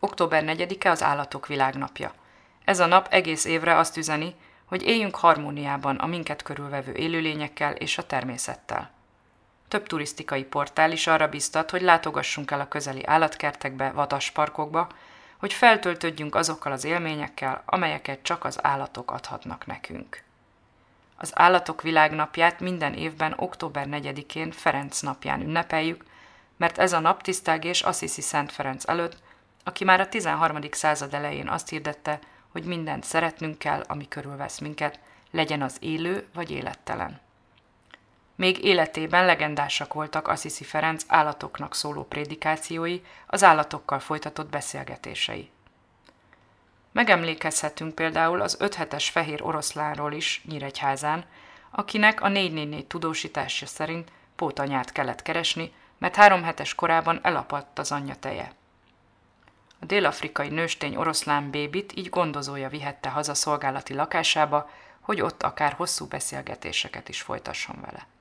Október 4-e az Állatok Világnapja. Ez a nap egész évre azt üzeni, hogy éljünk harmóniában a minket körülvevő élőlényekkel és a természettel. Több turisztikai portál is arra biztat, hogy látogassunk el a közeli állatkertekbe, vadasparkokba, hogy feltöltődjünk azokkal az élményekkel, amelyeket csak az állatok adhatnak nekünk. Az Állatok Világnapját minden évben október 4-én Ferenc napján ünnepeljük, mert ez a nap tisztelgés Assisi Szent Ferenc előtt, aki már a 13. század elején azt hirdette, hogy mindent szeretnünk kell, ami körülvesz minket, legyen az élő vagy élettelen. Még életében legendásak voltak Assisi Ferenc állatoknak szóló prédikációi, az állatokkal folytatott beszélgetései. Megemlékezhetünk például az 5 hetes fehér oroszlánról is Nyíregyházán, akinek a 444 tudósítása szerint pótanyát kellett keresni, mert 3 hetes korában elapadt az anyja teje. A dél-afrikai nőstény oroszlán bébit így gondozója vihette haza szolgálati lakásába, hogy ott akár hosszú beszélgetéseket is folytasson vele.